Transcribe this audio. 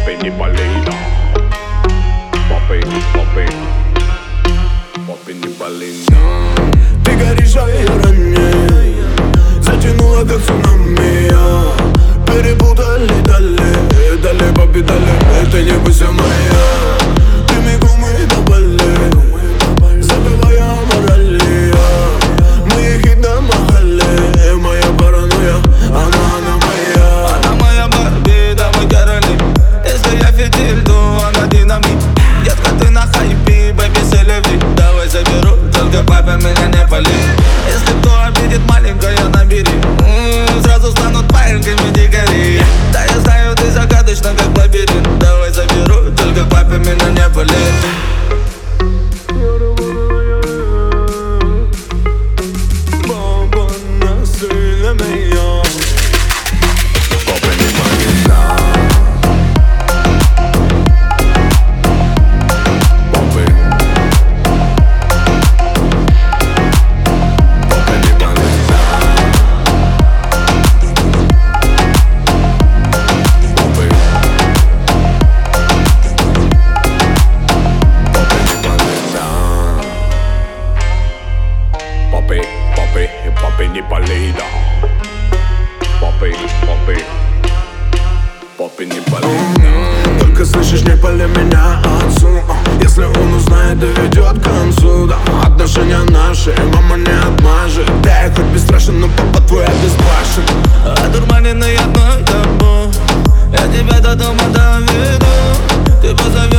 Папы не болей, да. Папы не болей, да. Ты горишь, а я ранее. Затянула как цунами. Перепутали, дали, папе, дали. Ты не бойся моя. Ты мигом и на бале. Забывая о морали. Мы хит на махале. Моя паранойя, она моя. Она моя Барби, да мой Кэролин. Если я фитиль, то она динамит. Детка, ты на хайпе, бэби, селеви. Давай заберу, только папа меня не пали. Если кто обидит, маленькая набери. Сразу станут пареньками дикари. Да я знаю, ты загадочна, как лабиринт. Давай заберу, только папа меня не пали. Баба насильно меня. Папы не болей, да. Папы не болей, да. Папы не болей, да. Папы не болей, да. Папы не болей, да. Только слышишь, не пали меня отцу. Если он узнает, доведет к концу, да. Отношения наши, мама не отмажет. Да, хоть бесстрашен, но папа твой обезбашен. Одурманенный одной тобой, я тебя до дома доведу. Ты позовешь